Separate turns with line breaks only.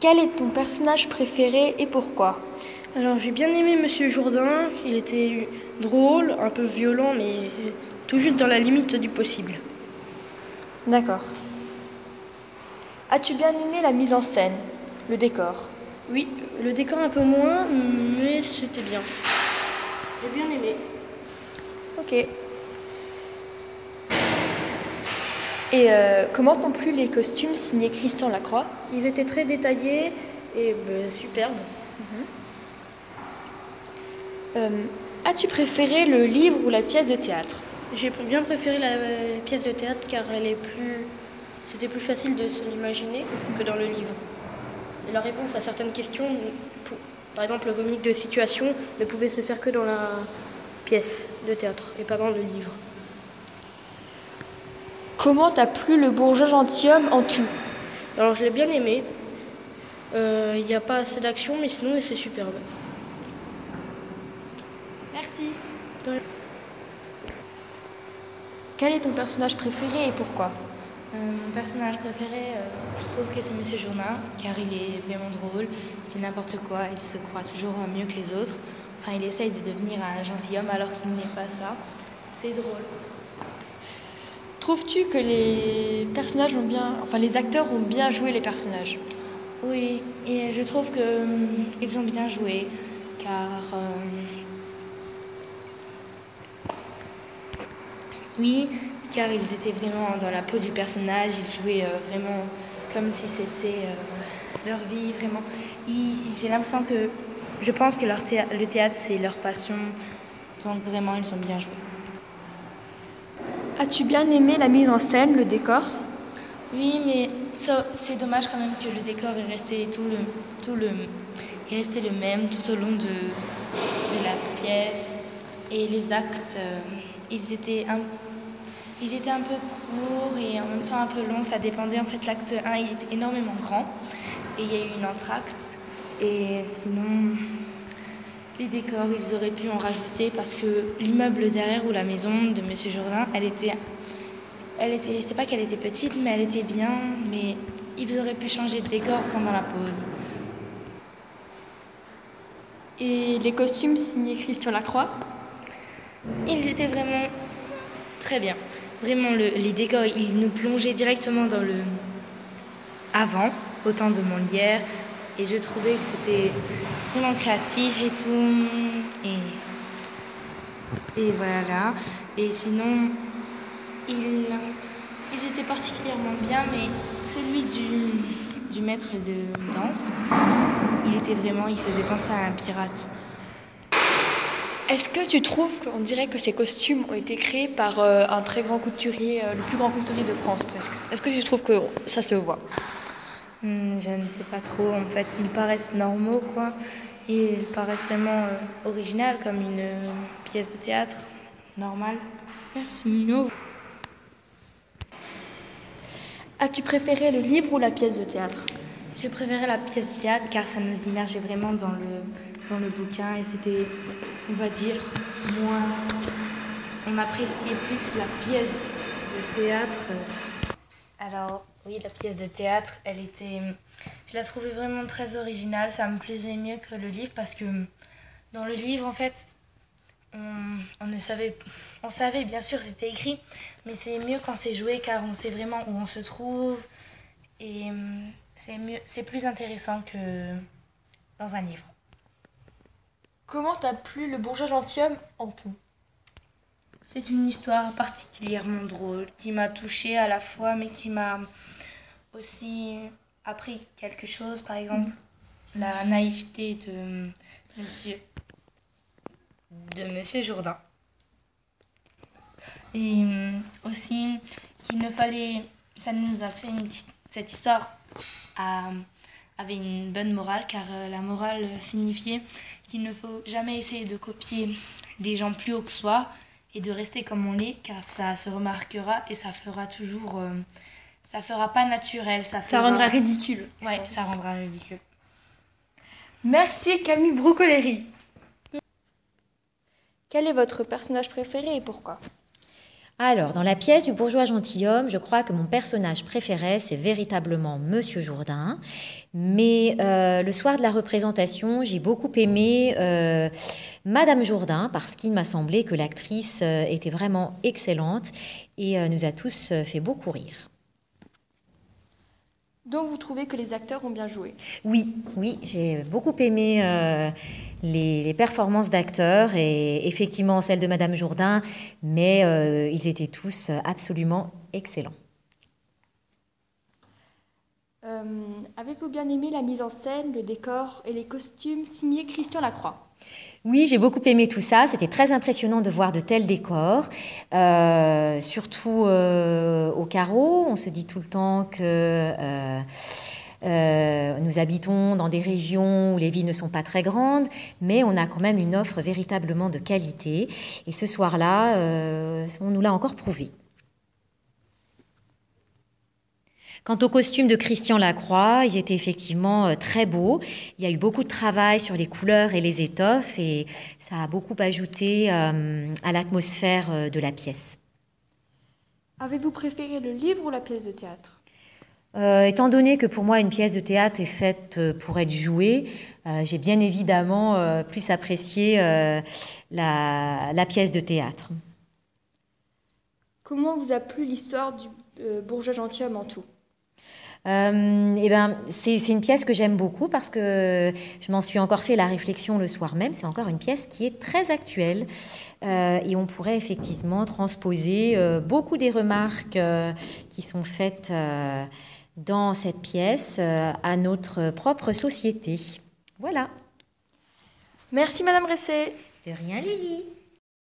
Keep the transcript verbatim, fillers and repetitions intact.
Quel est ton personnage préféré et pourquoi?
Alors j'ai bien aimé Monsieur Jourdain, il était drôle, un peu violent, mais tout juste dans la limite du possible.
D'accord. As-tu bien aimé la mise en scène, le décor?
Oui, le décor un peu moins, mais c'était bien. J'ai bien aimé.
Ok. Et euh, comment t'ont plu les costumes signés Christian Lacroix?
Ils étaient très détaillés et ben, superbes.
Euh, As-tu préféré le livre ou la pièce de théâtre?
J'ai bien préféré la euh, pièce de théâtre car elle est plus... c'était plus facile de se l'imaginer que dans le livre. Et la réponse à certaines questions, pour- par exemple le comique de situation, ne pouvait se faire que dans la pièce de théâtre et pas dans le livre.
Comment t'a plu le bourgeois gentilhomme en tout?
Alors je l'ai bien aimé. Euh, Il n'y a pas assez d'action, mais sinon c'est superbe.
Merci.
Ouais.
Quel est ton personnage préféré et pourquoi?
Euh, mon personnage préféré, euh, je trouve que c'est Monsieur Jourdain, car il est vraiment drôle, il fait n'importe quoi, il se croit toujours mieux que les autres. Enfin, il essaye de devenir un gentilhomme alors qu'il n'est pas ça. C'est drôle.
Trouves-tu que les personnages ont bien, enfin les acteurs ont bien joué les personnages?
Oui, et je trouve qu'ils ont bien joué, car euh, oui, car ils étaient vraiment dans la peau du personnage, ils jouaient euh, vraiment comme si c'était euh, leur vie, vraiment. Ils- J'ai l'impression que, je pense que leur théâ- le théâtre c'est leur passion, donc vraiment ils ont bien joué.
As-tu bien aimé la mise en scène, le décor?
Oui, mais ça, c'est dommage quand même que le décor est resté tout le, tout le, est resté le même tout au long de, de la pièce. Et les actes, euh, ils étaient un, ils étaient un peu courts et en même temps un peu longs. Ça dépendait. En fait, l'acte un, il était énormément grand. Et il y a eu une entr'acte. Et sinon, les décors, ils auraient pu en rajouter parce que l'immeuble derrière ou la maison de Monsieur Jourdain, elle était Elle était, c'est pas qu'elle était petite, mais elle était bien, mais ils auraient pu changer de décor pendant la pause.
Et les costumes signés Christian Lacroix?
Ils étaient vraiment très bien. Vraiment, le- les décors, ils nous plongeaient directement dans le avant, au temps de Molière, et je trouvais que c'était vraiment créatif et tout. Et, et voilà. Et sinon, ils, ils étaient particulièrement bien, mais celui du, du maître de danse, il était vraiment, il faisait penser à un pirate.
Est-ce que tu trouves qu'on dirait que ces costumes ont été créés par euh, un très grand couturier, euh, le plus grand couturier de France presque? Est-ce que tu trouves que ça se voit?
Hmm, je ne sais pas trop, en fait, ils paraissent normaux, quoi. Et ils paraissent vraiment euh, originales, comme une euh, pièce de théâtre normale. Merci. Au revoir.
As-tu préféré le livre ou la pièce de théâtre?
J'ai préféré la pièce de théâtre car ça nous immergeait vraiment dans le, dans le bouquin et c'était, on va dire, moins. On appréciait plus la pièce de théâtre. Alors, oui, la pièce de théâtre, elle était. Je la trouvais vraiment très originale, ça me plaisait mieux que le livre parce que dans le livre, en fait, on, on ne savait. On savait, bien sûr, c'était écrit, mais c'est mieux quand c'est joué car on sait vraiment où on se trouve et hum, c'est mieux, c'est plus intéressant que dans un livre.
Comment t'a plu le bourgeois gentilhomme en tout?
C'est une histoire particulièrement drôle qui m'a touchée à la fois, mais qui m'a aussi appris quelque chose. Par exemple, la naïveté de Monsieur, de Monsieur Jourdain. Et hum, aussi qu'il ne fallait, ça nous a fait une, cette histoire a- avait une bonne morale, car euh, la morale signifiait qu'il ne faut jamais essayer de copier les gens plus haut que soi et de rester comme on l'est, car ça se remarquera et ça fera toujours, euh, ça fera pas naturel, ça,
Ça
fera...
rendra ridicule.
Ouais, ça rendra ridicule.
Merci Camille Brocoleri. Quel est votre personnage préféré et pourquoi?
Alors, dans la pièce du bourgeois gentilhomme, je crois que mon personnage préféré, c'est véritablement Monsieur Jourdain. Mais euh, le soir de la représentation, j'ai beaucoup aimé euh, Madame Jourdain, parce qu'il m'a semblé que l'actrice euh, était vraiment excellente et euh, nous a tous euh, fait beaucoup rire.
Donc vous trouvez que les acteurs ont bien joué?
Oui, oui, j'ai beaucoup aimé euh, les, les performances d'acteurs et effectivement celle de Madame Jourdain, mais euh, ils étaient tous absolument excellents.
Euh, avez-vous bien aimé la mise en scène, le décor et les costumes signés Christian Lacroix?
Oui, j'ai beaucoup aimé tout ça. C'était très impressionnant de voir de tels décors, euh, surtout euh, au carreau. On se dit tout le temps que euh, euh, nous habitons dans des régions où les villes ne sont pas très grandes, mais on a quand même une offre véritablement de qualité. Et ce soir-là, euh, on nous l'a encore prouvé. Quant aux costumes de Christian Lacroix, ils étaient effectivement euh, très beaux. Il y a eu beaucoup de travail sur les couleurs et les étoffes et ça a beaucoup ajouté euh, à l'atmosphère euh, de la pièce.
Avez-vous préféré le livre ou la pièce de théâtre?
Euh, étant donné que pour moi une pièce de théâtre est faite euh, pour être jouée, euh, j'ai bien évidemment euh, plus apprécié euh, la, la pièce de théâtre.
Comment vous a plu l'histoire du euh, bourgeois gentilhomme en tout?
Euh, eh ben, c'est, c'est une pièce que j'aime beaucoup parce que je m'en suis encore fait la réflexion le soir même. C'est encore une pièce qui est très actuelle euh, et on pourrait effectivement transposer euh, beaucoup des remarques euh, qui sont faites euh, dans cette pièce euh, à notre propre société. Voilà.
Merci Madame Resset.
De rien, Lily.